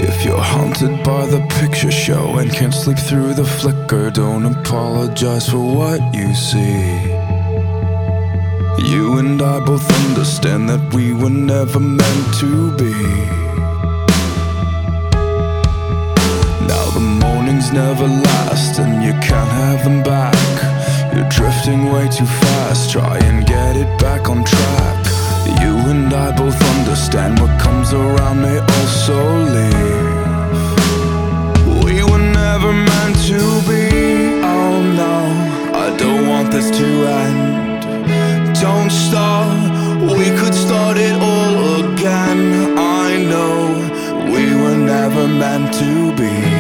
If you're haunted by the picture show and can't sleep through the flicker, don't apologize for what you see. You and I both understand that we were never meant to be. Now the mornings never last and you can't have them back. You're drifting way too fast, try and get it back on track. You and I both understand what comes around may also leave. We were never meant to be. Oh no, I don't want this to end. Don't stop, we could start it all again. I know we were never meant to be.